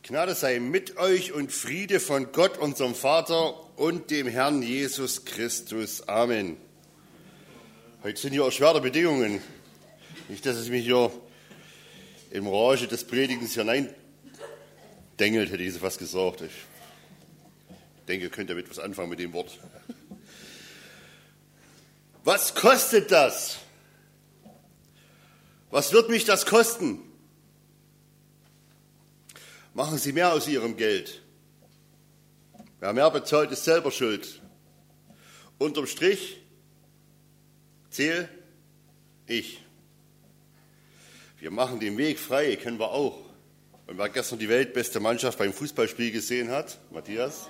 Gnade sei mit euch und Friede von Gott, unserem Vater und dem Herrn Jesus Christus. Amen. Heute sind hier erschwerte Bedingungen. Nicht, dass es mich hier im Rage des Predigens hineindengelt, hätte ich fast gesagt. Ich denke, ihr könnt damit was anfangen mit dem Wort. Was kostet das? Was wird mich das kosten? Machen Sie mehr aus Ihrem Geld. Wer mehr bezahlt, ist selber schuld. Unterm Strich zähle ich. Wir machen den Weg frei, können wir auch. Und wer gestern die weltbeste Mannschaft beim Fußballspiel gesehen hat, Matthias,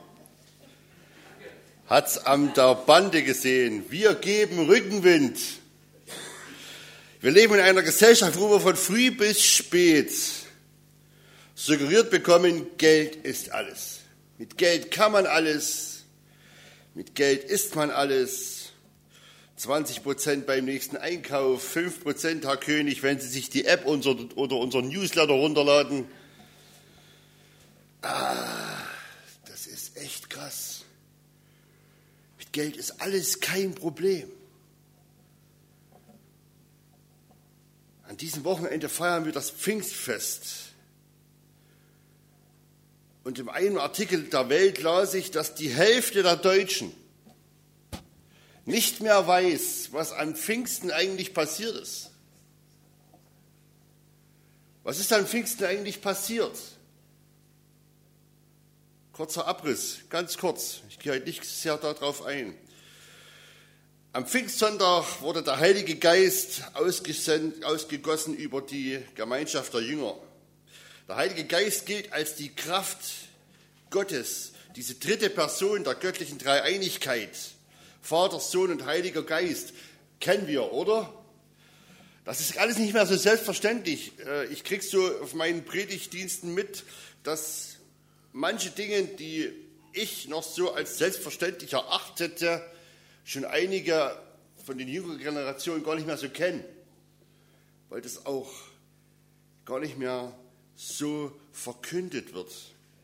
hat es an der Bande gesehen. Wir geben Rückenwind. Wir leben in einer Gesellschaft, wo wir von früh bis spät suggeriert bekommen, Geld ist alles. Mit Geld kann man alles. Mit Geld isst man alles. 20% beim nächsten Einkauf, 5%, Herr König, wenn Sie sich die App oder unseren Newsletter runterladen. Das ist echt krass. Mit Geld ist alles kein Problem. An diesem Wochenende feiern wir das Pfingstfest. Und in einem Artikel der Welt las ich, dass die Hälfte der Deutschen nicht mehr weiß, was an Pfingsten eigentlich passiert ist. Was ist an Pfingsten eigentlich passiert? Kurzer Abriss, ganz kurz. Ich gehe heute nicht sehr darauf ein. Am Pfingstsonntag wurde der Heilige Geist ausgegossen über die Gemeinschaft der Jünger. Der Heilige Geist gilt als die Kraft Gottes, diese dritte Person der göttlichen Dreieinigkeit. Vater, Sohn und Heiliger Geist kennen wir, oder? Das ist alles nicht mehr so selbstverständlich. Ich kriege so auf meinen Predigtdiensten mit, dass manche Dinge, die ich noch so als selbstverständlich erachtete, schon einige von den jüngeren Generationen gar nicht mehr so kennen, weil das auch gar nicht mehr so verkündet wird.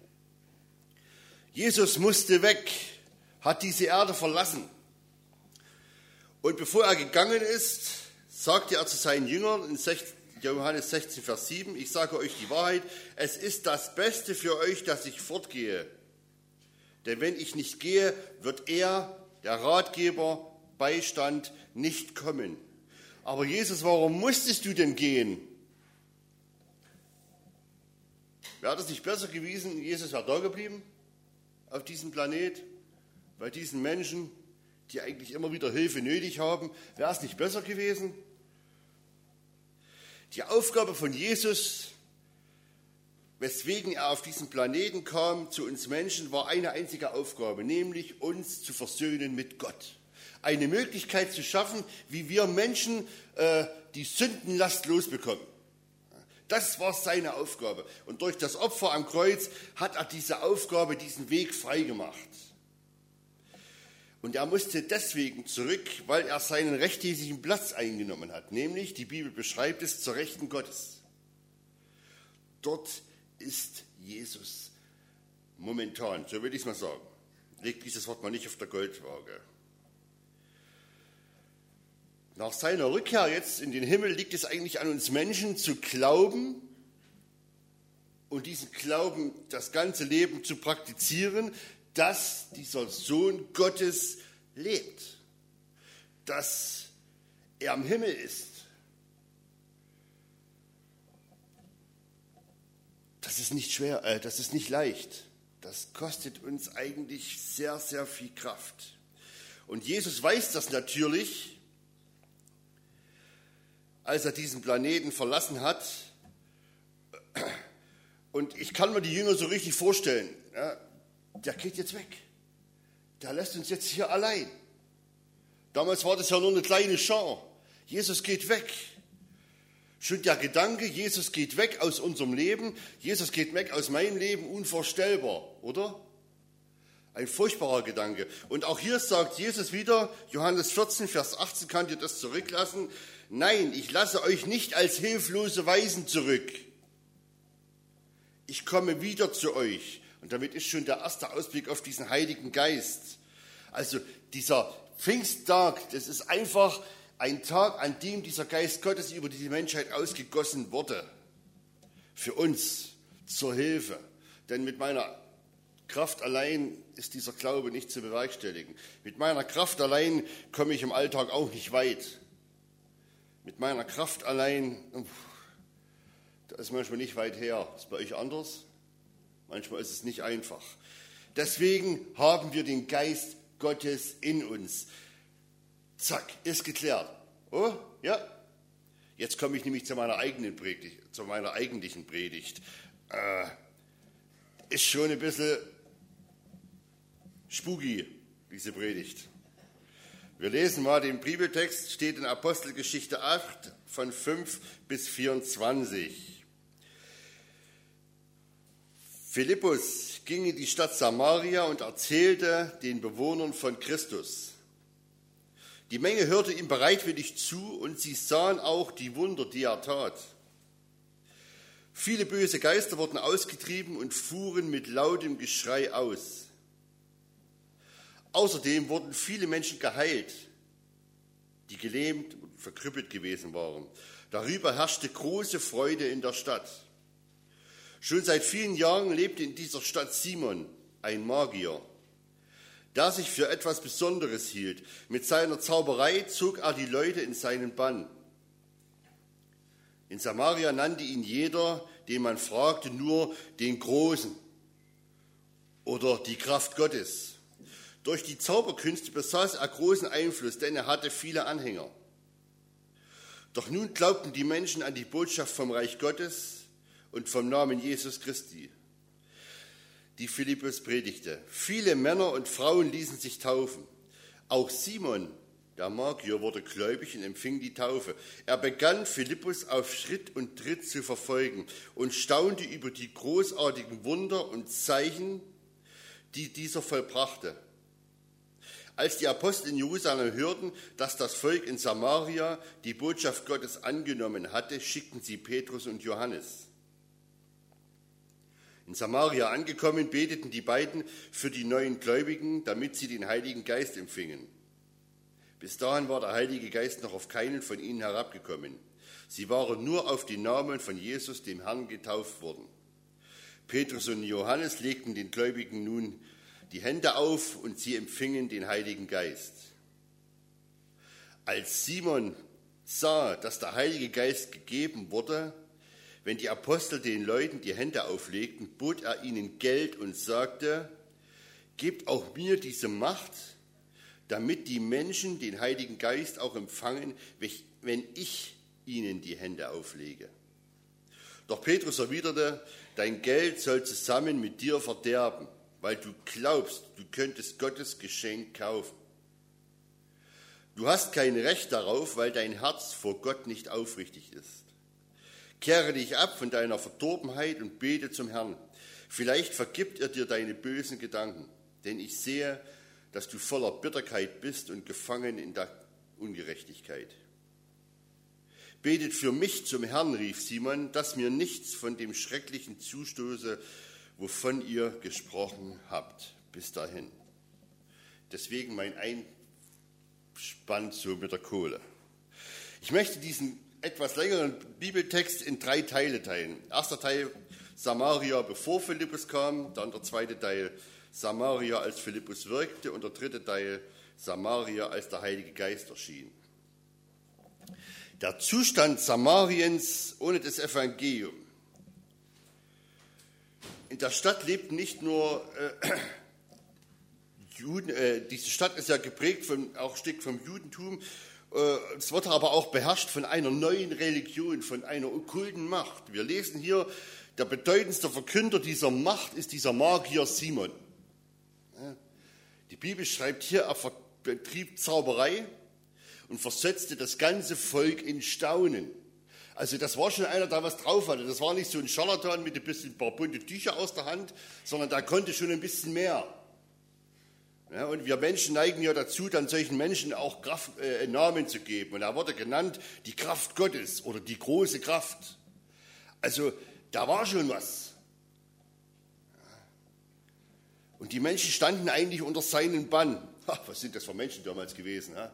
Jesus musste weg, hat diese Erde verlassen. Und bevor er gegangen ist, sagte er zu seinen Jüngern in Johannes 16, Vers 7, ich sage euch die Wahrheit, es ist das Beste für euch, dass ich fortgehe. Denn wenn ich nicht gehe, wird er, der Ratgeber, Beistand, nicht kommen. Aber Jesus, warum musstest du denn gehen? Wäre das nicht besser gewesen, Jesus wäre da geblieben auf diesem Planet, bei diesen Menschen, die eigentlich immer wieder Hilfe nötig haben? Wäre es nicht besser gewesen? Die Aufgabe von Jesus, weswegen er auf diesen Planeten kam, zu uns Menschen, war eine einzige Aufgabe, nämlich uns zu versöhnen mit Gott. Eine Möglichkeit zu schaffen, wie wir Menschen die Sündenlast losbekommen. Das war seine Aufgabe. Und durch das Opfer am Kreuz hat er diese Aufgabe, diesen Weg freigemacht. Und er musste deswegen zurück, weil er seinen rechtmäßigen Platz eingenommen hat. Nämlich, die Bibel beschreibt es, zur Rechten Gottes. Dort ist Jesus momentan, so würde ich es mal sagen. Legt dieses Wort mal nicht auf der Goldwaage. Nach seiner Rückkehr jetzt in den Himmel liegt es eigentlich an uns Menschen zu glauben und diesen Glauben das ganze Leben zu praktizieren, dass dieser Sohn Gottes lebt, dass er am Himmel ist. Das ist nicht schwer, das ist nicht leicht. Das kostet uns eigentlich sehr, sehr viel Kraft. Und Jesus weiß das natürlich, als er diesen Planeten verlassen hat. Und ich kann mir die Jünger so richtig vorstellen, ja, der geht jetzt weg. Der lässt uns jetzt hier allein. Damals war das ja nur eine kleine Schar. Jesus geht weg. Schon der Gedanke, Jesus geht weg aus unserem Leben, Jesus geht weg aus meinem Leben, unvorstellbar, oder? Ein furchtbarer Gedanke. Und auch hier sagt Jesus wieder, Johannes 14, Vers 18, könnt ihr das zurücklassen? Nein, ich lasse euch nicht als hilflose Waisen zurück. ich komme wieder zu euch. Und damit ist schon der erste Ausblick auf diesen Heiligen Geist. Also dieser Pfingsttag, das ist einfach ein Tag, an dem dieser Geist Gottes über die Menschheit ausgegossen wurde. Für uns zur Hilfe. Denn mit meiner Kraft allein ist dieser Glaube nicht zu bewerkstelligen. Mit meiner Kraft allein komme ich im Alltag auch nicht weit. Mit meiner Kraft allein, das ist manchmal nicht weit her. Ist bei euch anders? Manchmal ist es nicht einfach. Deswegen haben wir den Geist Gottes in uns. Zack, ist geklärt. Oh, ja. Jetzt komme ich nämlich zu meiner eigentlichen Predigt. Ist schon ein bisschen spooky, diese Predigt. Wir lesen mal den Bibeltext, steht in Apostelgeschichte 8 von 5 bis 24. Philippus ging in die Stadt Samaria und erzählte den Bewohnern von Christus. Die Menge hörte ihm bereitwillig zu und sie sahen auch die Wunder, die er tat. Viele böse Geister wurden ausgetrieben und fuhren mit lautem Geschrei aus. Außerdem wurden viele Menschen geheilt, die gelähmt und verkrüppelt gewesen waren. Darüber herrschte große Freude in der Stadt. Schon seit vielen Jahren lebte in dieser Stadt Simon, ein Magier, der sich für etwas Besonderes hielt. Mit seiner Zauberei zog er die Leute in seinen Bann. In Samaria nannte ihn jeder, den man fragte, nur den Großen oder die Kraft Gottes. Durch die Zauberkünste besaß er großen Einfluss, denn er hatte viele Anhänger. Doch nun glaubten die Menschen an die Botschaft vom Reich Gottes und vom Namen Jesus Christi, die Philippus predigte. Viele Männer und Frauen ließen sich taufen. Auch Simon, der Magier, wurde gläubig und empfing die Taufe. Er begann, Philippus auf Schritt und Tritt zu verfolgen und staunte über die großartigen Wunder und Zeichen, die dieser vollbrachte. Als die Apostel in Jerusalem hörten, dass das Volk in Samaria die Botschaft Gottes angenommen hatte, schickten sie Petrus und Johannes. In Samaria angekommen, beteten die beiden für die neuen Gläubigen, damit sie den Heiligen Geist empfingen. Bis dahin war der Heilige Geist noch auf keinen von ihnen herabgekommen. Sie waren nur auf den Namen von Jesus, dem Herrn, getauft worden. Petrus und Johannes legten den Gläubigen nun die Hände auf und sie empfingen den Heiligen Geist. Als Simon sah, dass der Heilige Geist gegeben wurde, wenn die Apostel den Leuten die Hände auflegten, bot er ihnen Geld und sagte: Gebt auch mir diese Macht, damit die Menschen den Heiligen Geist auch empfangen, wenn ich ihnen die Hände auflege. Doch Petrus erwiderte: Dein Geld soll zusammen mit dir verderben, weil du glaubst, du könntest Gottes Geschenk kaufen. Du hast kein Recht darauf, weil dein Herz vor Gott nicht aufrichtig ist. Kehre dich ab von deiner Verdorbenheit und bete zum Herrn. Vielleicht vergibt er dir deine bösen Gedanken, denn ich sehe, dass du voller Bitterkeit bist und gefangen in der Ungerechtigkeit. Betet für mich zum Herrn, rief Simon, dass mir nichts von dem Schrecklichen zustoße, wovon ihr gesprochen habt, bis dahin. Deswegen mein Einspann so mit der Kohle. Ich möchte diesen etwas längeren Bibeltext in 3 Teile teilen. Erster Teil Samaria, bevor Philippus kam, dann der zweite Teil Samaria, als Philippus wirkte, und der dritte Teil Samaria, als der Heilige Geist erschien. Der Zustand Samariens ohne das Evangelium. In der Stadt lebten nicht nur Juden, diese Stadt ist ja geprägt auch ein Stück vom Judentum. Es wird aber auch beherrscht von einer neuen Religion, von einer okkulten Macht. Wir lesen hier, der bedeutendste Verkünder dieser Macht ist dieser Magier Simon. Die Bibel schreibt hier, er betrieb Zauberei und versetzte das ganze Volk in Staunen. Also das war schon einer, der was drauf hatte. Das war nicht so ein Scharlatan mit ein paar bunte Tücher aus der Hand, sondern der konnte schon ein bisschen mehr. Ja, und wir Menschen neigen ja dazu, dann solchen Menschen auch Namen zu geben. Und er wurde genannt die Kraft Gottes oder die große Kraft. Also da war schon was. Und die Menschen standen eigentlich unter seinen Bann. Was sind das für Menschen damals gewesen? Ha?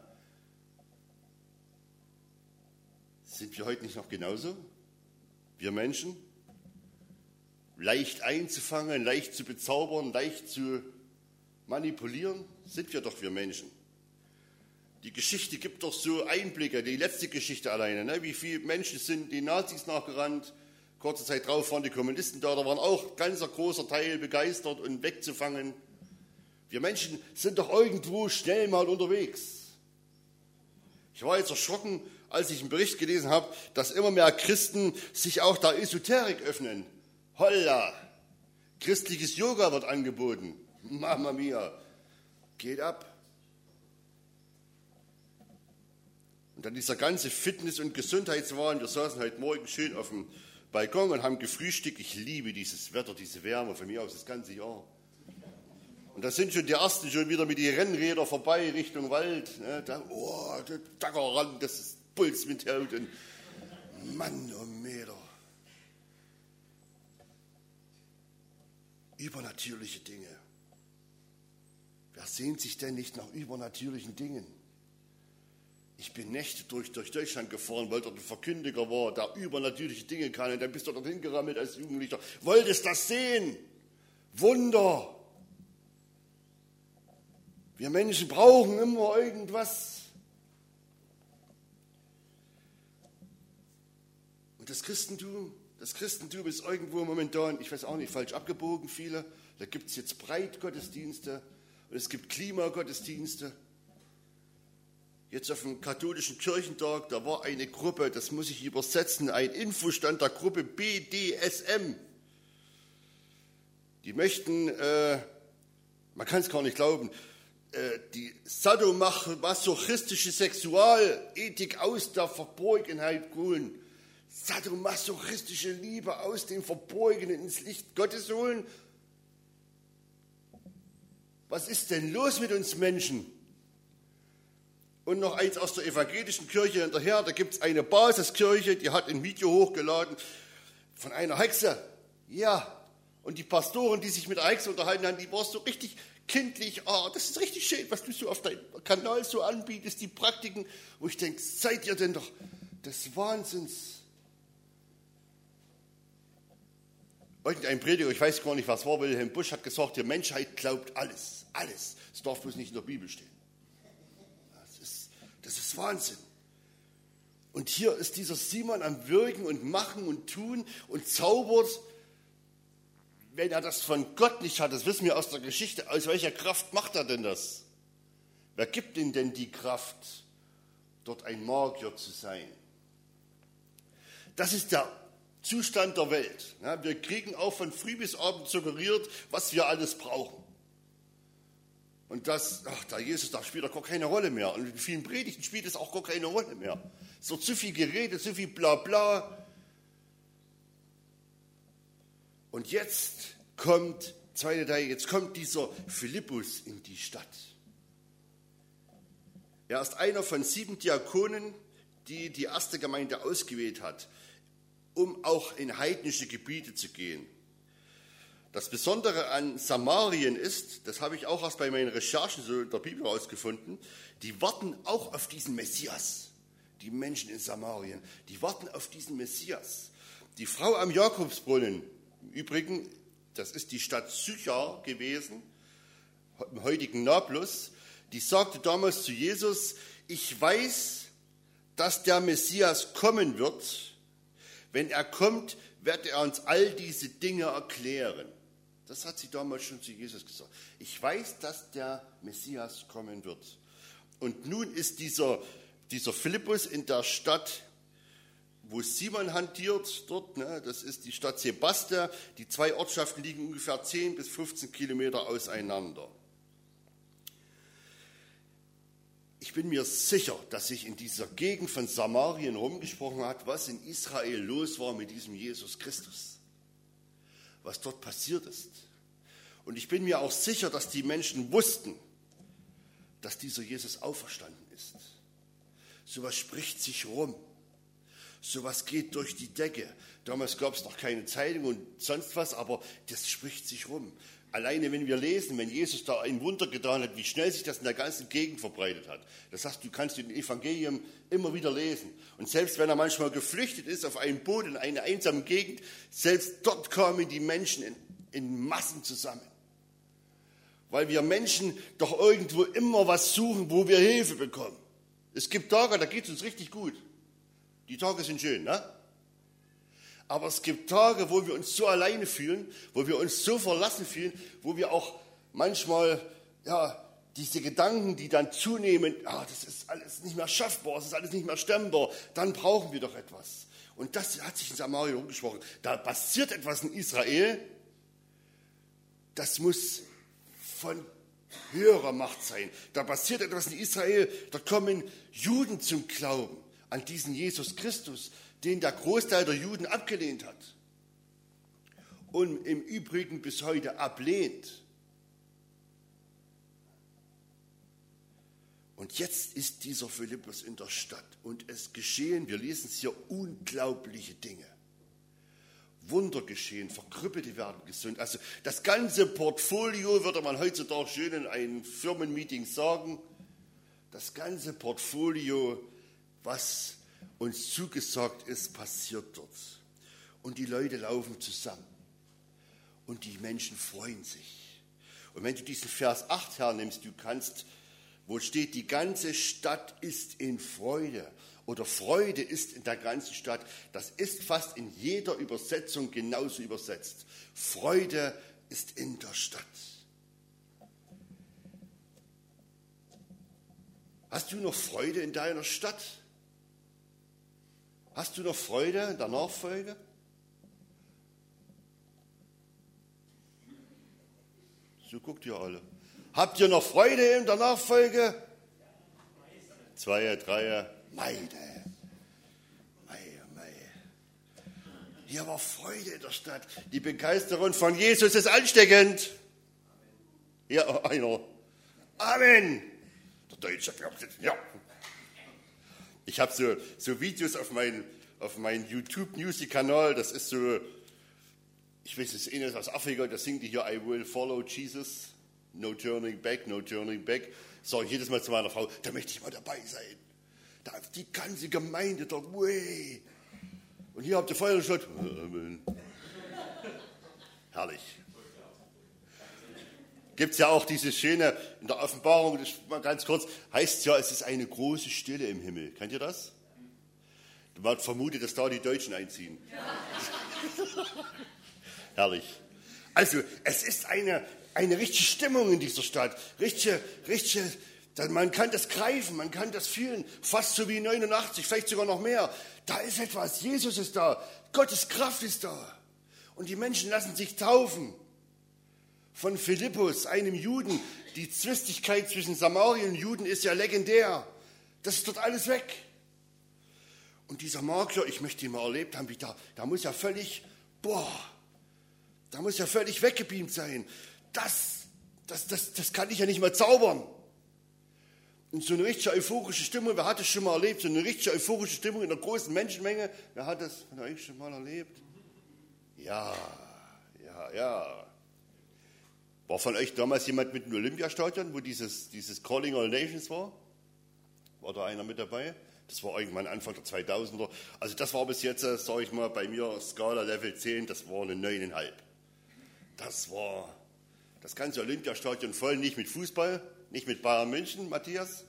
Sind wir heute nicht noch genauso? Wir Menschen? Leicht einzufangen, leicht zu bezaubern, leicht zu manipulieren? Sind wir doch wir Menschen. Die Geschichte gibt doch so Einblicke, die letzte Geschichte alleine, ne? Wie viele Menschen sind den Nazis nachgerannt. Kurze Zeit drauf waren die Kommunisten da waren auch ein ganz großer Teil begeistert und wegzufangen. Wir Menschen sind doch irgendwo schnell mal unterwegs. Ich war jetzt erschrocken, als ich einen Bericht gelesen habe, dass immer mehr Christen sich auch der Esoterik öffnen. Holla! Christliches Yoga wird angeboten. Mamma mia! Geht ab. Und dann dieser ganze Fitness- und Gesundheitswahn. Wir saßen heute Morgen schön auf dem Balkon und haben gefrühstückt. Ich liebe dieses Wetter, diese Wärme, von mir aus das ganze Jahr. Und da sind schon die Ersten schon wieder mit den Rennrädern vorbei Richtung Wald. Ne? Da, der Dackerrand, das ist Puls mit Haut. Und Mann um Meter. Übernatürliche Dinge. Wer sehnt sich denn nicht nach übernatürlichen Dingen? Ich bin Nächte durch Deutschland gefahren, weil dort ein Verkündiger war, der übernatürliche Dinge kann. Und dann bist du dorthin gerammelt als Jugendlicher. Wolltest das sehen? Wunder. Wir Menschen brauchen immer irgendwas. Und das Christentum ist irgendwo momentan, ich weiß auch nicht, falsch abgebogen, viele. Da gibt es jetzt Breitgottesdienste und es gibt Klimagottesdienste. Jetzt auf dem katholischen Kirchentag, da war eine Gruppe, das muss ich übersetzen, ein Infostand der Gruppe BDSM. Die möchten, man kann es gar nicht glauben, die sadomasochistische Sexualethik aus der Verborgenheit holen. Sadomasochistische Liebe aus dem Verborgenen ins Licht Gottes holen. Was ist denn los mit uns Menschen? Und noch eins aus der evangelischen Kirche hinterher, da gibt es eine Basiskirche, die hat ein Video hochgeladen von einer Hexe. Ja, und die Pastoren, die sich mit der Hexe unterhalten haben, die war so richtig kindlich. Das ist richtig schön, was du so auf deinem Kanal so anbietest, die Praktiken. Wo ich denke, seid ihr denn doch des Wahnsinns? Irgendein Prediger, ich weiß gar nicht, was war, Wilhelm Busch hat gesagt, die Menschheit glaubt alles, alles. Es darf bloß nicht in der Bibel stehen. Das ist Wahnsinn. Und hier ist dieser Simon am Wirken und Machen und Tun und zaubert. Wenn er das von Gott nicht hat, das wissen wir aus der Geschichte, aus welcher Kraft macht er denn das? Wer gibt ihm denn die Kraft, dort ein Magier zu sein? Das ist der Zustand der Welt. Wir kriegen auch von früh bis abend suggeriert, was wir alles brauchen. Und der Jesus, da spielt er gar keine Rolle mehr. Und in vielen Predigten spielt es auch gar keine Rolle mehr. Es wird zu viel geredet, zu viel Blabla. Und jetzt kommt dieser Philippus in die Stadt. Er ist einer von 7 Diakonen, die die erste Gemeinde ausgewählt hat, um auch in heidnische Gebiete zu gehen. Das Besondere an Samarien ist, das habe ich auch erst bei meinen Recherchen so in der Bibel herausgefunden, die warten auch auf diesen Messias. Die Menschen in Samarien, die warten auf diesen Messias. Die Frau am Jakobsbrunnen, im Übrigen, das ist die Stadt Sychar gewesen, im heutigen Nablus, die sagte damals zu Jesus, ich weiß, dass der Messias kommen wird. Wenn er kommt, wird er uns all diese Dinge erklären. Das hat sie damals schon zu Jesus gesagt. Ich weiß, dass der Messias kommen wird. Und nun ist dieser Philippus in der Stadt, wo Simon hantiert, dort, das ist die Stadt Sebaste. Die 2 Ortschaften liegen ungefähr 10 bis 15 Kilometer auseinander. Ich bin mir sicher, dass sich in dieser Gegend von Samarien rumgesprochen hat, was in Israel los war mit diesem Jesus Christus. Was dort passiert ist. Und ich bin mir auch sicher, dass die Menschen wussten, dass dieser Jesus auferstanden ist. Sowas spricht sich rum. Sowas geht durch die Decke. Damals gab es noch keine Zeitung und sonst was, aber das spricht sich rum. Alleine wenn wir lesen, wenn Jesus da ein Wunder getan hat, wie schnell sich das in der ganzen Gegend verbreitet hat. Das heißt, du kannst im Evangelium immer wieder lesen. Und selbst wenn er manchmal geflüchtet ist auf einen Boot in eine einsame Gegend, selbst dort kamen die Menschen in Massen zusammen. Weil wir Menschen doch irgendwo immer was suchen, wo wir Hilfe bekommen. Es gibt Tage, da geht es uns richtig gut. Die Tage sind schön, ne? Aber es gibt Tage, wo wir uns so alleine fühlen, wo wir uns so verlassen fühlen, wo wir auch manchmal, diese Gedanken, die dann zunehmen, das ist alles nicht mehr schaffbar, das ist alles nicht mehr stemmbar, dann brauchen wir doch etwas. Und das hat sich in Samaria umgesprochen. Da passiert etwas in Israel, das muss von höherer Macht sein. Da passiert etwas in Israel, da kommen Juden zum Glauben an diesen Jesus Christus, den der Großteil der Juden abgelehnt hat und im Übrigen bis heute ablehnt. Und jetzt ist dieser Philippus in der Stadt und es geschehen, wir lesen es hier, unglaubliche Dinge. Wunder geschehen, Verkrüppelte werden gesund. Also das ganze Portfolio, würde man heutzutage schön in einem Firmenmeeting sagen, das ganze Portfolio, was uns zugesagt ist, passiert dort. Und die Leute laufen zusammen. Und die Menschen freuen sich. Und wenn du diesen Vers 8 hernimmst, du kannst, wo steht, die ganze Stadt ist in Freude. Oder Freude ist in der ganzen Stadt. Das ist fast in jeder Übersetzung genauso übersetzt. Freude ist in der Stadt. Hast du noch Freude in deiner Stadt? Hast du noch Freude in der Nachfolge? So guckt ihr alle. Habt ihr noch Freude in der Nachfolge? 2, 3, Meide. Hier war Freude in der Stadt. Die Begeisterung von Jesus ist ansteckend. Ja, einer. Amen. Der Deutsche glaubt es. Ja. Ich habe so Videos auf meinem YouTube-Music-Kanal. Das ist so, ich weiß, das ist einer aus Afrika, da singt die hier I will follow Jesus. No turning back, no turning back. Sage ich jedes Mal zu meiner Frau, da möchte ich mal dabei sein. Da die ganze Gemeinde dort, way. Und hier habt ihr Feuer geschaut. Amen. Herrlich. Gibt es ja auch diese schöne, in der Offenbarung, das mal ganz kurz, heißt ja, es ist eine große Stille im Himmel. Kennt ihr das? Man vermutet, dass da die Deutschen einziehen. Herrlich. Also, es ist eine richtige Stimmung in dieser Stadt. Richtige, man kann das greifen, man kann das fühlen. Fast so wie 89, vielleicht sogar noch mehr. Da ist etwas, Jesus ist da, Gottes Kraft ist da. Und die Menschen lassen sich taufen. Von Philippus, einem Juden. Die Zwistigkeit zwischen Samarien und Juden ist ja legendär. Das ist dort alles weg. Und dieser Magier, ich möchte ihn mal erlebt haben, da muss ja völlig, da muss ja völlig weggebeamt sein. Das kann ich ja nicht mehr zaubern. Und so eine richtige euphorische Stimmung, wer hat das schon mal erlebt? So eine richtige euphorische Stimmung in einer großen Menschenmenge. Wer hat das von euch schon mal erlebt? Ja. War von euch damals jemand mit dem Olympiastadion, wo dieses Calling All Nations war? War da einer mit dabei? Das war irgendwann Anfang der 2000er. Also das war bis jetzt, sage ich mal, bei mir Skala Level 10, das war eine 9,5. Das war das ganze Olympiastadion voll, nicht mit Fußball, nicht mit Bayern München, Matthias.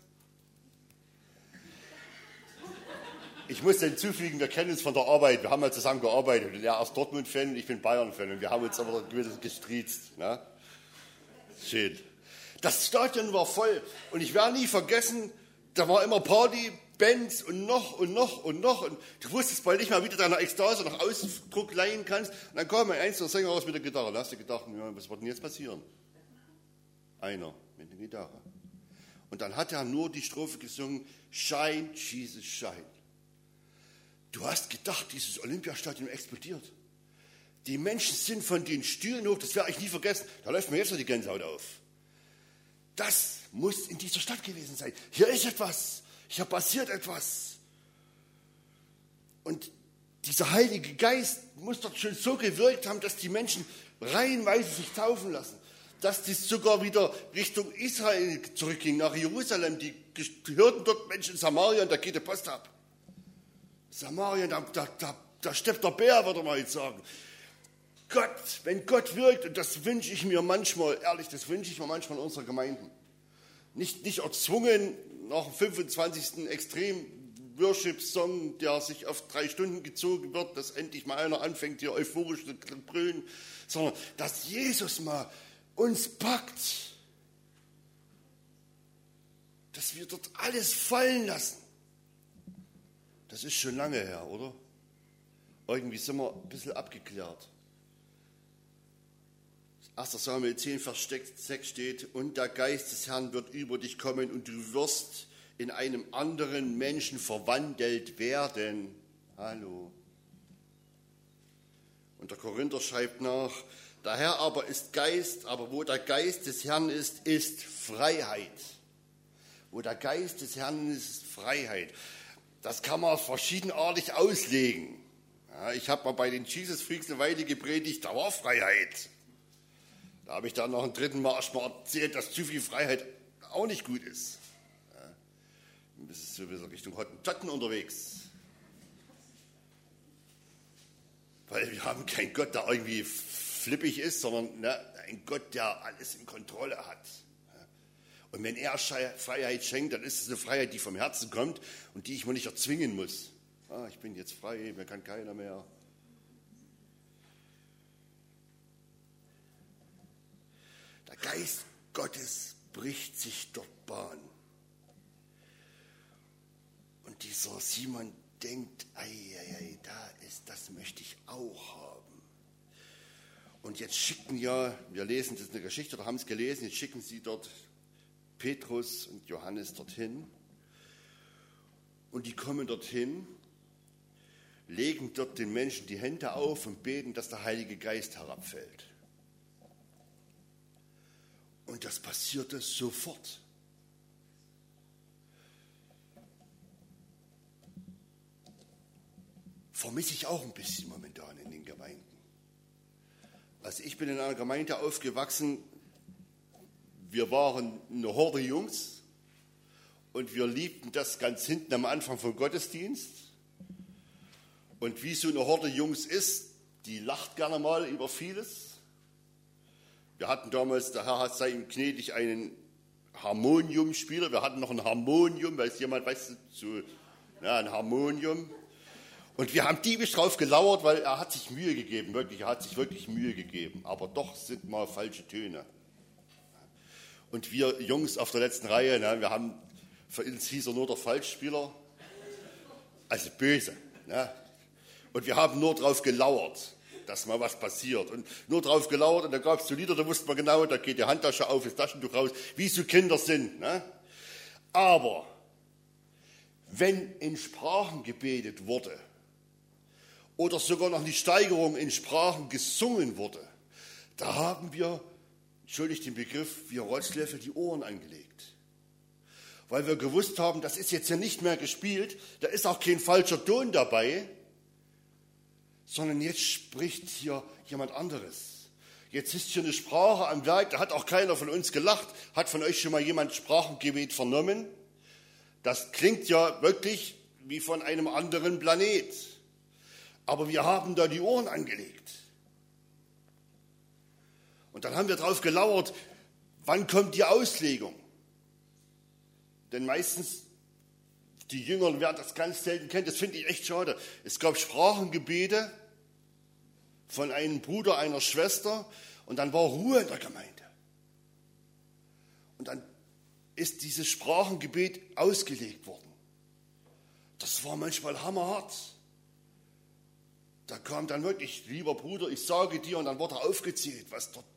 Ich muss hinzufügen, wir kennen uns von der Arbeit, wir haben ja zusammen gearbeitet. Und er ist Dortmund-Fan und ich bin Bayern-Fan und wir haben uns aber gestriezt. Ne? Schön. Das Stadion war voll und ich werde nie vergessen, da war immer Party, Bands und noch. Und du wusstest bald nicht mal, wie du deiner Ekstase noch Ausdruck leihen kannst. Und dann kam ein einzelner Sänger raus mit der Gitarre. Da hast du gedacht, ja, was wird denn jetzt passieren? Einer mit der Gitarre. Und dann hat er nur die Strophe gesungen, Shine, Jesus, shine. Du hast gedacht, dieses Olympiastadion explodiert. Die Menschen sind von den Stühlen hoch, das werde ich nie vergessen. Da läuft mir jetzt noch die Gänsehaut auf. Das muss in dieser Stadt gewesen sein. Hier ist etwas. Hier passiert etwas. Und dieser Heilige Geist muss dort schon so gewirkt haben, dass die Menschen reihenweise sich taufen lassen. dass das sogar wieder Richtung Israel zurückging, nach Jerusalem. Die hörten dort Menschen in Samarien, da geht die Post ab. Samarien, da steppt der Bär, würde man jetzt sagen. Gott, wenn Gott wirkt, und das wünsche ich mir manchmal, ehrlich, das wünsche ich mir manchmal in unserer Gemeinden. Nicht erzwungen, nach dem 25. Extrem-Worship-Song, der sich auf 3 Stunden gezogen wird, dass endlich mal einer anfängt, hier euphorisch zu brüllen, sondern dass Jesus mal uns packt, dass wir dort alles fallen lassen. Das ist schon lange her, oder? Irgendwie sind wir ein bisschen abgeklärt. 1. Samuel 10, Vers 6 steht, und der Geist des Herrn wird über dich kommen und du wirst in einem anderen Menschen verwandelt werden. Hallo. Und der Korinther schreibt nach, der Herr aber ist Geist, aber wo der Geist des Herrn ist, ist Freiheit. Wo der Geist des Herrn ist Freiheit. Das kann man verschiedenartig auslegen. Ja, ich habe mal bei den Jesus Freaks eine Weile gepredigt, da war Freiheit. Da habe ich dann noch einen dritten Mal erstmal erzählt, dass zu viel Freiheit auch nicht gut ist. Ja, das ist so ein bisschen Richtung Hottentotten unterwegs. Weil wir haben keinen Gott, der irgendwie flippig ist, sondern ein Gott, der alles in Kontrolle hat. Und wenn er Freiheit schenkt, dann ist es eine Freiheit, die vom Herzen kommt und die ich mir nicht erzwingen muss. Ich bin jetzt frei, mir kann keiner mehr. Der Geist Gottes bricht sich dort Bahn. Und dieser Simon denkt, ei, das möchte ich auch haben. Und jetzt schicken wir lesen das ist eine Geschichte, oder haben es gelesen, jetzt schicken sie dort Petrus und Johannes dorthin. Und die kommen dorthin, legen dort den Menschen die Hände auf und beten, dass der Heilige Geist herabfällt. Und das passierte sofort. Vermisse ich auch ein bisschen momentan in den Gemeinden. Also ich bin in einer Gemeinde aufgewachsen, wir waren eine Horde Jungs und wir liebten das ganz hinten am Anfang vom Gottesdienst. Und wie so eine Horde Jungs ist, die lacht gerne mal über vieles. Wir hatten damals, der Herr sei ihm gnädig, einen Harmoniumspieler. Wir hatten noch ein Harmonium, weiß jemand, weißt du, ein Harmonium. Und wir haben diebisch drauf gelauert, weil er hat sich Mühe gegeben, wirklich, er hat sich wirklich Mühe gegeben. Aber doch sind mal falsche Töne. Und wir Jungs auf der letzten Reihe, wir haben, für uns hieß er nur der Falschspieler, also böse. Und wir haben nur drauf gelauert, dass mal was passiert. Und nur drauf gelauert und da gab es so Lieder, da wusste man genau, da geht die Handtasche auf, das Taschentuch raus, wie so Kinder sind. Aber wenn in Sprachen gebetet wurde oder sogar noch eine Steigerung in Sprachen gesungen wurde, da haben wir, entschuldigt den Begriff, wir Rotzlöffel die Ohren angelegt. Weil wir gewusst haben, das ist jetzt ja nicht mehr gespielt, da ist auch kein falscher Ton dabei, sondern jetzt spricht hier jemand anderes. Jetzt ist hier eine Sprache am Werk, da hat auch keiner von uns gelacht. Hat von euch schon mal jemand Sprachengebet vernommen? Das klingt ja wirklich wie von einem anderen Planet. Aber wir haben da die Ohren angelegt. Und dann haben wir drauf gelauert, wann kommt die Auslegung? Denn meistens, die Jüngeren werden das ganz selten kennen, das finde ich echt schade. Es gab Sprachengebete von einem Bruder, einer Schwester und dann war Ruhe in der Gemeinde. Und dann ist dieses Sprachengebet ausgelegt worden. Das war manchmal hammerhart. Da kam dann wirklich, lieber Bruder, ich sage dir, und dann wurde aufgezählt, was dort.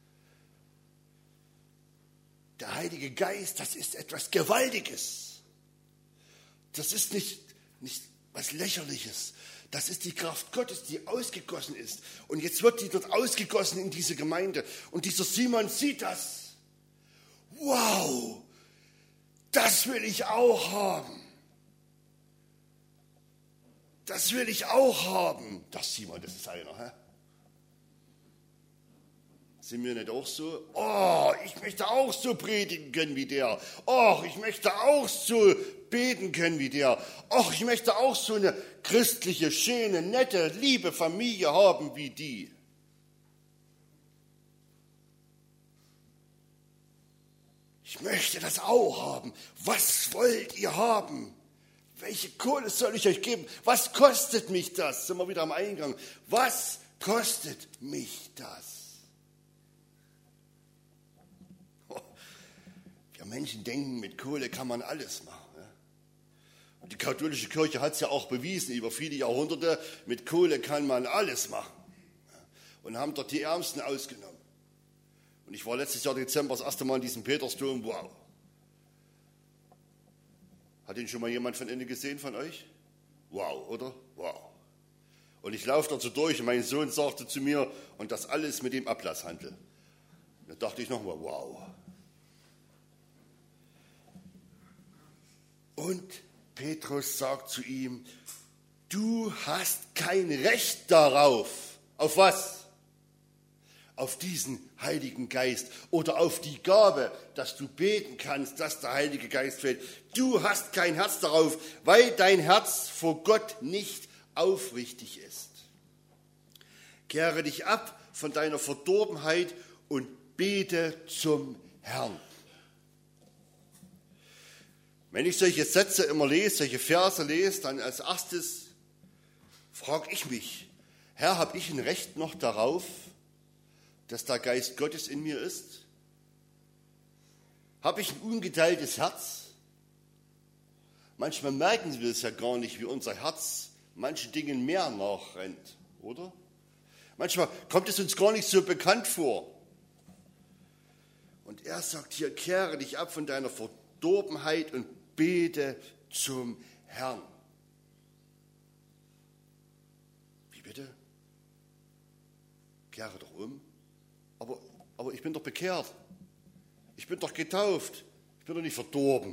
Der Heilige Geist, das ist etwas Gewaltiges. Das ist nicht was Lächerliches. Das ist die Kraft Gottes, die ausgegossen ist. Und jetzt wird die dort ausgegossen in diese Gemeinde. Und dieser Simon sieht das. Wow, das will ich auch haben. Das will ich auch haben. Das Simon, das ist einer. Sind wir nicht auch so? Oh, ich möchte auch so predigen können wie der. Oh, ich möchte auch so beten können wie der. Oh, ich möchte auch so eine christliche, schöne, nette, liebe Familie haben wie die. Ich möchte das auch haben. Was wollt ihr haben? Welche Kohle soll ich euch geben? Was kostet mich das? Sind wir wieder am Eingang. Was kostet mich das? Wir Menschen denken, mit Kohle kann man alles machen. Und die katholische Kirche hat es ja auch bewiesen, über viele Jahrhunderte, mit Kohle kann man alles machen. Und haben dort die Ärmsten ausgenommen. Und ich war letztes Jahr Dezember das erste Mal in diesem Petersdom, wow. Hat ihn schon mal jemand von innen gesehen von euch? Wow, oder? Wow. Und ich laufe dazu durch und mein Sohn sagte zu mir, und das alles mit dem Ablasshandel. Da dachte ich nochmal, wow. Und Petrus sagt zu ihm, du hast kein Recht darauf. Auf was? Auf diesen Heiligen Geist oder auf die Gabe, dass du beten kannst, dass der Heilige Geist fällt. Du hast kein Herz darauf, weil dein Herz vor Gott nicht aufrichtig ist. Kehre dich ab von deiner Verdorbenheit und bete zum Herrn. Wenn ich solche Sätze immer lese, solche Verse lese, dann als erstes frage ich mich, Herr, habe ich ein Recht noch darauf, dass der Geist Gottes in mir ist? Habe ich ein ungeteiltes Herz? Manchmal merken wir es ja gar nicht, wie unser Herz manchen Dingen mehr nachrennt, oder? Manchmal kommt es uns gar nicht so bekannt vor. Und er sagt hier, kehre dich ab von deiner Verdorbenheit und bete zum Herrn. Wie bitte? Kehre doch um. Aber ich bin doch bekehrt. Ich bin doch getauft. Ich bin doch nicht verdorben.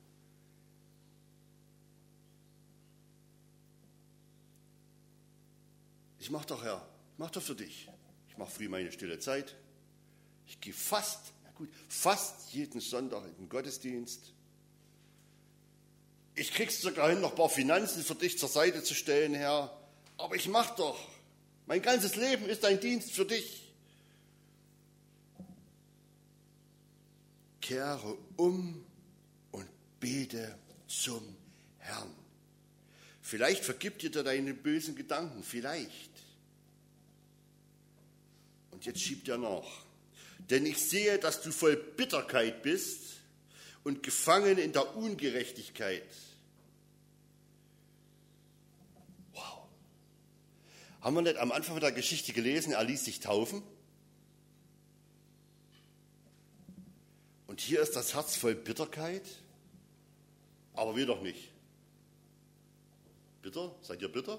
Ich mache doch, Herr, ich mache doch für dich. Ich mache früh meine stille Zeit. Ich gehe fast jeden Sonntag in den Gottesdienst. Ich krieg's sogar hin, noch ein paar Finanzen für dich zur Seite zu stellen, Herr. Aber ich mache doch. Mein ganzes Leben ist ein Dienst für dich. Kehre um und bete zum Herrn. Vielleicht vergibt dir deine bösen Gedanken, vielleicht. Und jetzt schiebt er nach. Denn ich sehe, dass du voll Bitterkeit bist und gefangen in der Ungerechtigkeit. Wow. Haben wir nicht am Anfang der Geschichte gelesen, er ließ sich taufen? Und hier ist das Herz voll Bitterkeit, aber wir doch nicht. Bitter? Seid ihr bitter?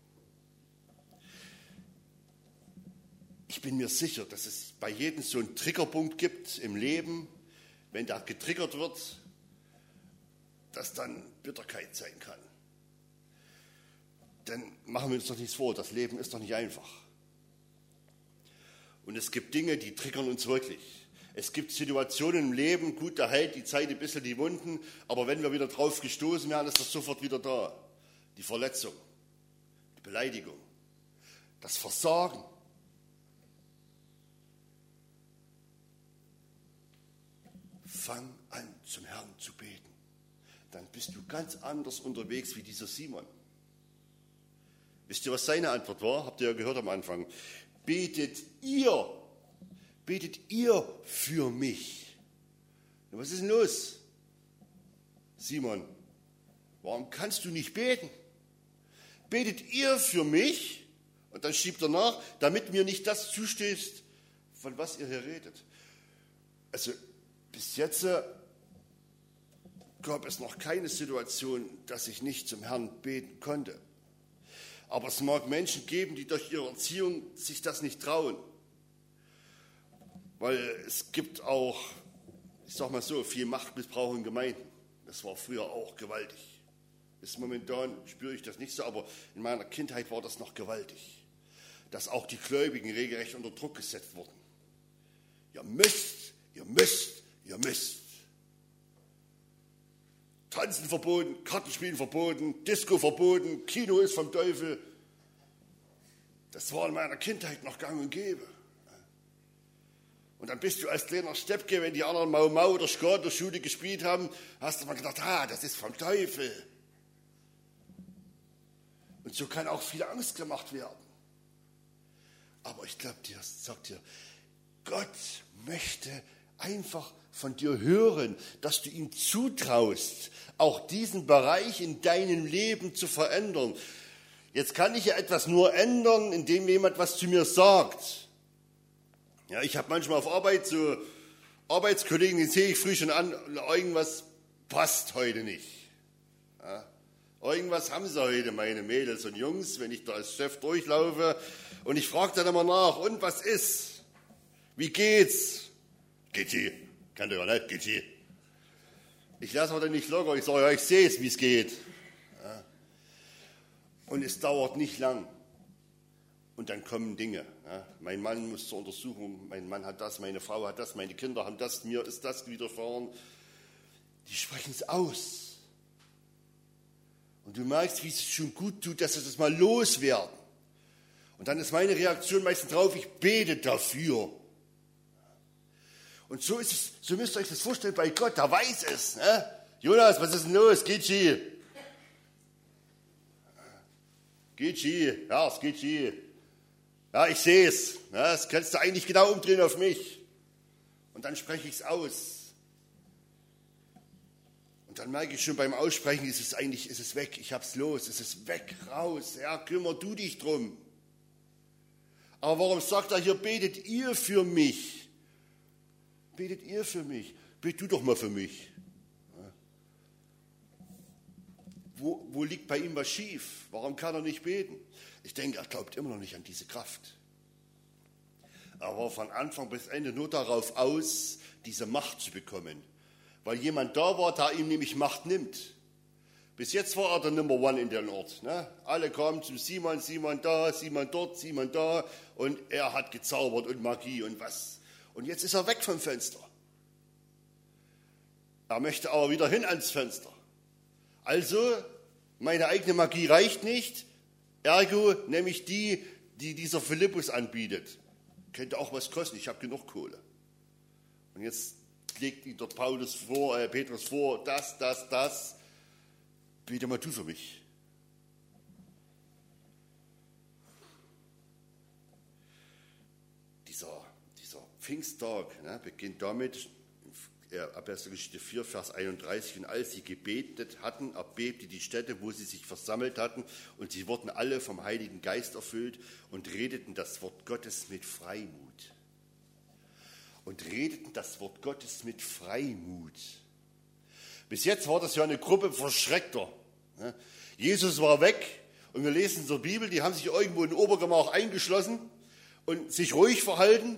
Ich bin mir sicher, dass es bei jedem so einen Triggerpunkt gibt im Leben, wenn der getriggert wird, dass dann Bitterkeit sein kann. Denn machen wir uns doch nichts vor, das Leben ist doch nicht einfach. Und es gibt Dinge, die triggern uns wirklich. Es gibt Situationen im Leben, gut, da heilt die Zeit ein bisschen die Wunden, aber wenn wir wieder drauf gestoßen werden, ist das sofort wieder da. Die Verletzung, die Beleidigung, das Versagen. Fang an, zum Herrn zu beten. Dann bist du ganz anders unterwegs wie dieser Simon. Wisst ihr, was seine Antwort war? Habt ihr ja gehört am Anfang. Betet ihr für mich. Was ist denn los? Simon, warum kannst du nicht beten? Betet ihr für mich? Und dann schiebt er nach, damit mir nicht das zustößt, von was ihr hier redet. Also bis jetzt gab es noch keine Situation, dass ich nicht zum Herrn beten konnte. Aber es mag Menschen geben, die durch ihre Erziehung sich das nicht trauen. Weil es gibt auch, ich sag mal so, viel Machtmissbrauch in Gemeinden. Das war früher auch gewaltig. Bis momentan spüre ich das nicht so, aber in meiner Kindheit war das noch gewaltig. Dass auch die Gläubigen regelrecht unter Druck gesetzt wurden. Ihr müsst, ihr müsst, ihr müsst. Tanzen verboten, Kartenspielen verboten, Disco verboten, Kino ist vom Teufel. Das war in meiner Kindheit noch gang und gäbe. Und dann bist du als kleiner Steppke, wenn die anderen Mau Mau oder Skat in der Schule gespielt haben, hast du mal gedacht, das ist vom Teufel. Und so kann auch viel Angst gemacht werden. Aber ich glaube dir, sag dir, Gott möchte einfach von dir hören, dass du ihm zutraust, auch diesen Bereich in deinem Leben zu verändern. Jetzt kann ich ja etwas nur ändern, indem jemand was zu mir sagt. Ja, ich habe manchmal auf Arbeit so Arbeitskollegen, die sehe ich früh schon an, irgendwas passt heute nicht. Ja, irgendwas haben sie heute, meine Mädels und Jungs, wenn ich da als Chef durchlaufe. Und ich frage dann immer nach, und was ist? Wie geht's? Geht's. Kennt ihr ja nicht, geht's. Ich lasse aber dann nicht locker, ich sage, ja, ich sehe es, wie es geht. Ja. Und es dauert nicht lang. Und dann kommen Dinge. Ja. Mein Mann muss zur Untersuchung, mein Mann hat das, meine Frau hat das, meine Kinder haben das, mir ist das widerfahren. Die sprechen es aus. Und du merkst, wie es schon gut tut, dass sie das mal loswerden. Und dann ist meine Reaktion meistens drauf, ich bete dafür. Und so ist es, so müsst ihr euch das vorstellen bei Gott, der weiß es. Ne? Jonas, was ist denn los? Geht Ski? Geht Ski? Ja, es geht Ski. Ja, ich sehe es. Ja, das kannst du eigentlich genau umdrehen auf mich. Und dann spreche ich es aus. Und dann merke ich schon beim Aussprechen, ist es weg. Ich hab's los. Es ist weg, raus. Ja, kümmer du dich drum. Aber warum sagt er hier, betet ihr für mich? Betet ihr für mich? Bet du doch mal für mich. Ja. Wo liegt bei ihm was schief? Warum kann er nicht beten? Ich denke, er glaubt immer noch nicht an diese Kraft. Er war von Anfang bis Ende nur darauf aus, diese Macht zu bekommen. Weil jemand da war, der ihm nämlich Macht nimmt. Bis jetzt war er der Number One in dem Ort. Ne? Alle kamen zum Simon, Simon da, Simon dort, Simon da. Und er hat gezaubert und Magie und was. Und jetzt ist er weg vom Fenster. Er möchte aber wieder hin ans Fenster. Also, meine eigene Magie reicht nicht. Ergo nehme ich die dieser Philippus anbietet. Könnte auch was kosten, ich habe genug Kohle. Und jetzt legt ihm dort Petrus vor, das. Bete mal du für mich. Dieser Pfingsttag beginnt damit, Apostelgeschichte 4, Vers 31, und als sie gebetet hatten, erbebte die Stätte, wo sie sich versammelt hatten, und sie wurden alle vom Heiligen Geist erfüllt und redeten das Wort Gottes mit Freimut. Bis jetzt war das ja eine Gruppe Verschreckter. Jesus war weg und wir lesen in der Bibel, die haben sich irgendwo in Obergemach eingeschlossen und sich ruhig verhalten.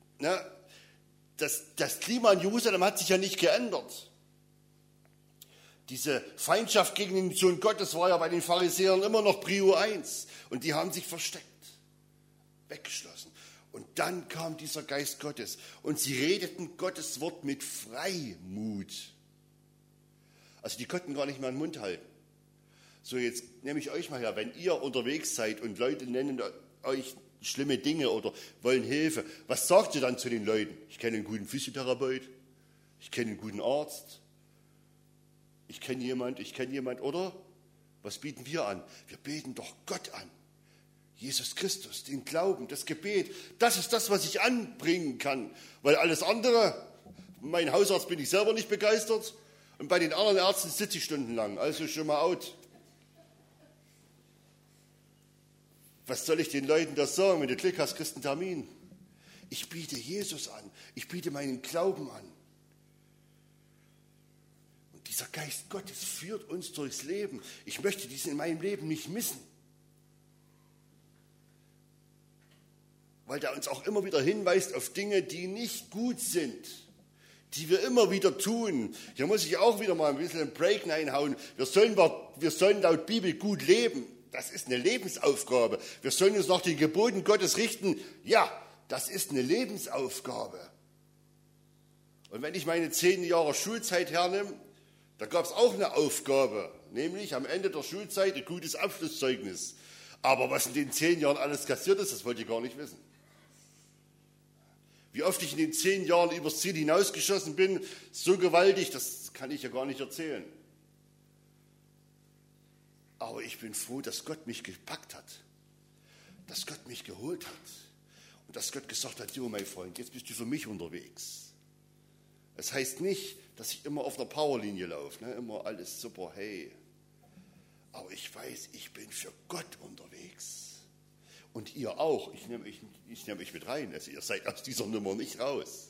Das Klima in Jerusalem hat sich ja nicht geändert. Diese Feindschaft gegen den Sohn Gottes war ja bei den Pharisäern immer noch Prio 1. Und die haben sich versteckt, weggeschlossen. Und dann kam dieser Geist Gottes und sie redeten Gottes Wort mit Freimut. Also die konnten gar nicht mehr den Mund halten. So, jetzt nehme ich euch mal her, wenn ihr unterwegs seid und Leute nennen euch schlimme Dinge oder wollen Hilfe, was sagt ihr dann zu den Leuten? Ich kenne einen guten Physiotherapeut, ich kenne einen guten Arzt, ich kenne jemand, oder? Was bieten wir an? Wir beten doch Gott an. Jesus Christus, den Glauben, das Gebet, das ist das, was ich anbringen kann. Weil alles andere, mein Hausarzt bin ich selber nicht begeistert und bei den anderen Ärzten sitze ich stundenlang, also schon mal out. Was soll ich den Leuten das sagen? Wenn du Glück hast, kriegst du einen Termin. Ich biete Jesus an. Ich biete meinen Glauben an. Und dieser Geist Gottes führt uns durchs Leben. Ich möchte diesen in meinem Leben nicht missen. Weil der uns auch immer wieder hinweist auf Dinge, die nicht gut sind. Die wir immer wieder tun. Hier muss ich auch wieder mal ein bisschen einen Break reinhauen. Wir sollen laut Bibel gut leben. Das ist eine Lebensaufgabe. Wir sollen uns nach den Geboten Gottes richten. Ja, das ist eine Lebensaufgabe. Und wenn ich meine 10 Jahre Schulzeit hernehme, da gab es auch eine Aufgabe, nämlich am Ende der Schulzeit ein gutes Abschlusszeugnis. Aber was in den 10 Jahren alles kassiert ist, das wollt ihr gar nicht wissen. Wie oft ich in den 10 Jahren übers Ziel hinausgeschossen bin, so gewaltig, das kann ich ja gar nicht erzählen. Aber ich bin froh, dass Gott mich gepackt hat, dass Gott mich geholt hat und dass Gott gesagt hat, jo, mein Freund, jetzt bist du für mich unterwegs. Das heißt nicht, dass ich immer auf einer Powerlinie laufe, ne? Immer alles super, hey. Aber ich weiß, ich bin für Gott unterwegs. Und ihr auch. Ich nehme euch mit rein. Also ihr seid aus dieser Nummer nicht raus.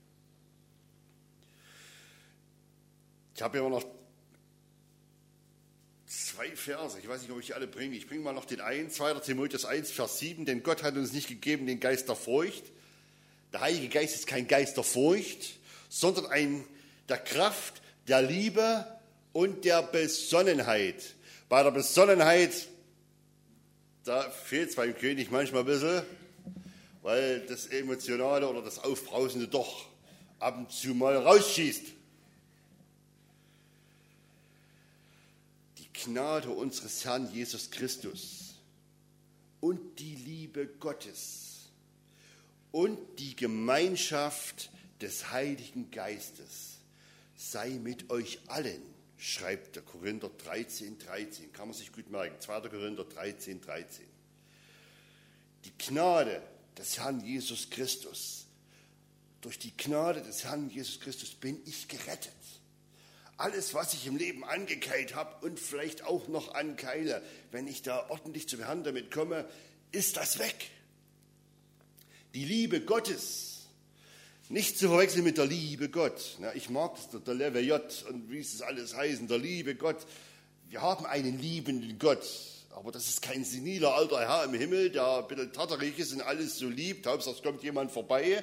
Ich habe ja noch 2 Verse. Ich weiß nicht, ob ich die alle bringe. Ich bringe mal noch den einen. 2. Timotheus 1, Vers 7. Denn Gott hat uns nicht gegeben den Geist der Furcht. Der Heilige Geist ist kein Geist der Furcht, sondern der Kraft, der Liebe und der Besonnenheit. Bei der Besonnenheit, da fehlt es beim König manchmal ein bisschen, weil das Emotionale oder das Aufbrausende doch ab und zu mal rausschießt. Die Gnade unseres Herrn Jesus Christus und die Liebe Gottes und die Gemeinschaft des Heiligen Geistes sei mit euch allen, schreibt der Korinther 13,13. Kann man sich gut merken, 2. Korinther 13,13. Die Gnade des Herrn Jesus Christus. Durch die Gnade des Herrn Jesus Christus bin ich gerettet. Alles, was ich im Leben angekeilt habe und vielleicht auch noch ankeile, wenn ich da ordentlich zum Herrn damit komme, ist das weg. Die Liebe Gottes. Nicht zu verwechseln mit der Liebe Gott. Ich mag das, der Lewe J und wie es alles heißen, der liebe Gott. Wir haben einen liebenden Gott, aber das ist kein seniler alter Herr im Himmel, der ein bisschen tatterig ist und alles so liebt. Hauptsache es kommt jemand vorbei.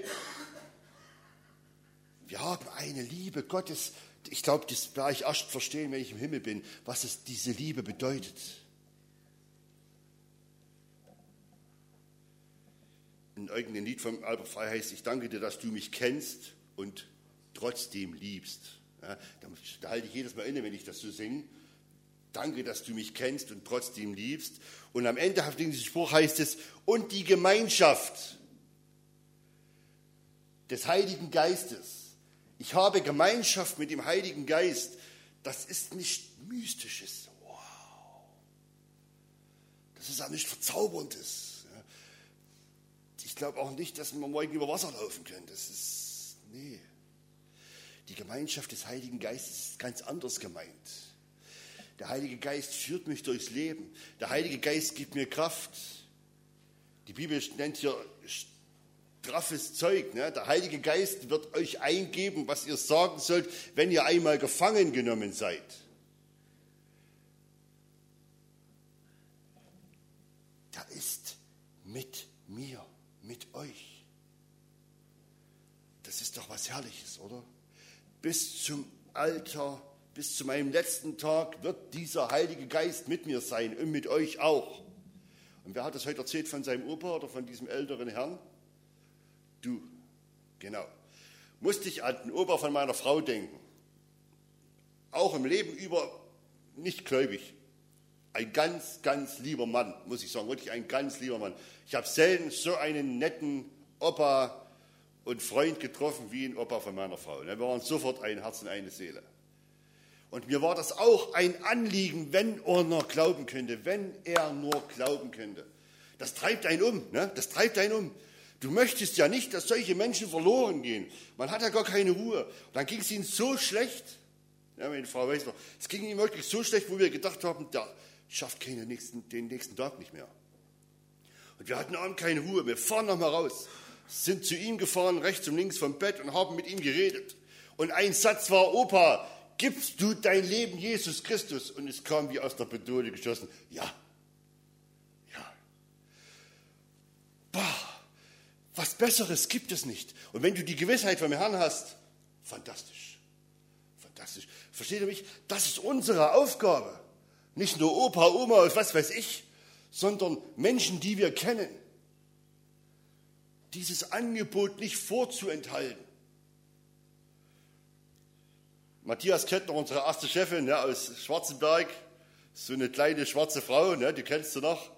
Wir haben eine Liebe Gottes. Ich glaube, das werde ich erst verstehen, wenn ich im Himmel bin, was es diese Liebe bedeutet. In irgendeinem Lied von Albert Frey heißt, ich danke dir, dass du mich kennst und trotzdem liebst. Ja, da halte ich jedes Mal inne, wenn ich das so singe. Danke, dass du mich kennst und trotzdem liebst. Und am Ende auf diesem Spruch heißt es, und die Gemeinschaft des Heiligen Geistes. Ich habe Gemeinschaft mit dem Heiligen Geist. Das ist nicht Mystisches. Wow. Das ist auch nicht Verzauberndes. Ich glaube auch nicht, dass wir morgen über Wasser laufen können. Nee. Die Gemeinschaft des Heiligen Geistes ist ganz anders gemeint. Der Heilige Geist führt mich durchs Leben. Der Heilige Geist gibt mir Kraft. Die Bibel nennt hier straffes Zeug. Ne? Der Heilige Geist wird euch eingeben, was ihr sagen sollt, wenn ihr einmal gefangen genommen seid. Der ist mit mir. Mit euch. Das ist doch was Herrliches, oder? Bis zum Alter, bis zu meinem letzten Tag wird dieser Heilige Geist mit mir sein und mit euch auch. Und wer hat das heute erzählt von seinem Opa oder von diesem älteren Herrn? Du, genau. Musste ich an den Opa von meiner Frau denken. Auch im Leben über nicht gläubig. Ein ganz, ganz lieber Mann, muss ich sagen, wirklich ein ganz lieber Mann. Ich habe selten so einen netten Opa und Freund getroffen wie ein Opa von meiner Frau. Wir waren sofort ein Herz und eine Seele. Und mir war das auch ein Anliegen, wenn er nur glauben könnte, Das treibt einen um, ne? Das treibt einen um. Du möchtest ja nicht, dass solche Menschen verloren gehen. Man hat ja gar keine Ruhe. Und dann ging es ihnen so schlecht. Ja, meine Frau weiß noch, es ging ihnen wirklich so schlecht, wo wir gedacht haben, der schafft den nächsten Tag nicht mehr. Und wir hatten abends keine Ruhe. Wir fahren nochmal raus, sind zu ihm gefahren, rechts und links vom Bett und haben mit ihm geredet. Und ein Satz war, Opa, gibst du dein Leben Jesus Christus? Und es kam wie aus der Pistole geschossen, ja. Boah, was Besseres gibt es nicht. Und wenn du die Gewissheit vom Herrn hast, fantastisch. Fantastisch. Versteht ihr mich? Das ist unsere Aufgabe. Nicht nur Opa, Oma und was weiß ich, sondern Menschen, die wir kennen. Dieses Angebot nicht vorzuenthalten. Matthias Kettner, unsere erste Chefin, ne, aus Schwarzenberg, so eine kleine schwarze Frau, ne, die kennst du noch,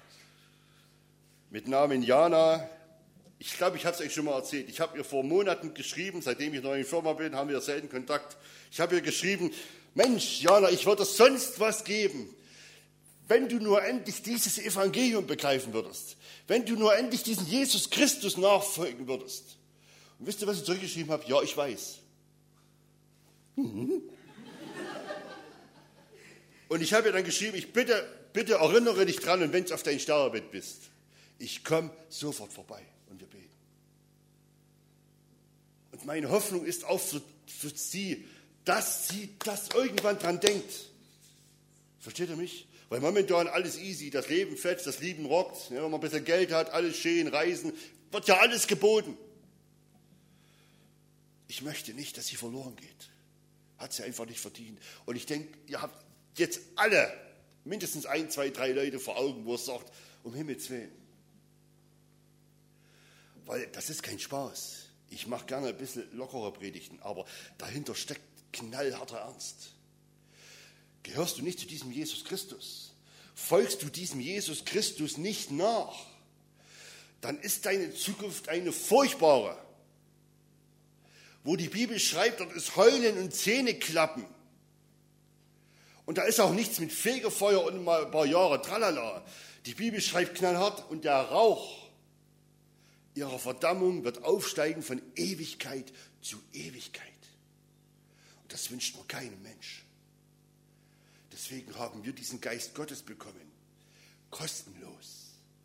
mit Namen Jana. Ich glaube, ich habe es euch schon mal erzählt. Ich habe ihr vor Monaten geschrieben, seitdem ich neu in der Firma bin, haben wir selten Kontakt. Ich habe ihr geschrieben, Mensch, Jana, ich würde sonst was geben, wenn du nur endlich dieses Evangelium begreifen würdest, wenn du nur endlich diesen Jesus Christus nachfolgen würdest. Und wisst ihr, was ich zurückgeschrieben habe? Ja, ich weiß. Und ich habe ihr dann geschrieben, ich bitte erinnere dich dran, und wenn es auf dein Sterbebett bist, ich komme sofort vorbei und wir beten. Und meine Hoffnung ist auch für sie, dass sie das irgendwann dran denkt. Versteht ihr mich? Weil momentan alles easy, das Leben fetzt, das Leben rockt. Ja, wenn man ein bisschen Geld hat, alles schön, reisen, wird ja alles geboten. Ich möchte nicht, dass sie verloren geht. Hat sie einfach nicht verdient. Und ich denke, ihr habt jetzt alle mindestens 1, 2, 3 Leute vor Augen, wo es sagt, um Himmels Willen. Weil das ist kein Spaß. Ich mache gerne ein bisschen lockere Predigten, aber dahinter steckt knallharter Ernst. Gehörst du nicht zu diesem Jesus Christus? Folgst du diesem Jesus Christus nicht nach? Dann ist deine Zukunft eine furchtbare. Wo die Bibel schreibt, dort ist Heulen und Zähneklappen. Und da ist auch nichts mit Fegefeuer und mal ein paar Jahre tralala. Die Bibel schreibt knallhart, und der Rauch ihrer Verdammung wird aufsteigen von Ewigkeit zu Ewigkeit. Und das wünscht mir keinem Mensch. Deswegen haben wir diesen Geist Gottes bekommen, kostenlos.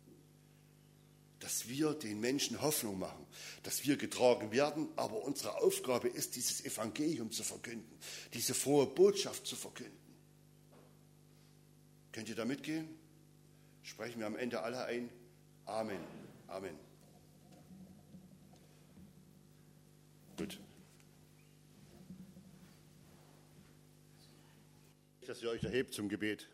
Dass wir den Menschen Hoffnung machen, dass wir getragen werden, aber unsere Aufgabe ist, dieses Evangelium zu verkünden, diese frohe Botschaft zu verkünden. Könnt ihr da mitgehen? Sprechen wir am Ende alle ein. Amen. Amen. Gut. Dass ihr euch erhebt zum Gebet.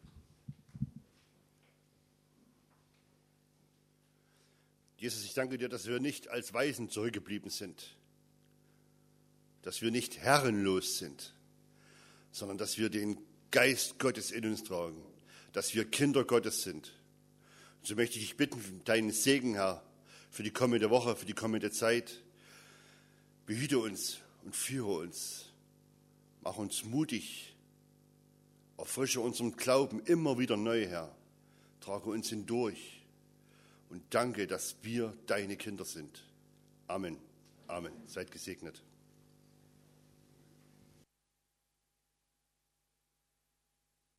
Jesus, ich danke dir, dass wir nicht als Waisen zurückgeblieben sind, dass wir nicht herrenlos sind, sondern dass wir den Geist Gottes in uns tragen, dass wir Kinder Gottes sind. Und so möchte ich dich bitten, deinen Segen, Herr, für die kommende Woche, für die kommende Zeit. Behüte uns und führe uns. Mach uns mutig. Erfrische unseren Glauben immer wieder neu, Herr. Trage uns hindurch. Und danke, dass wir deine Kinder sind. Amen. Amen. Seid gesegnet.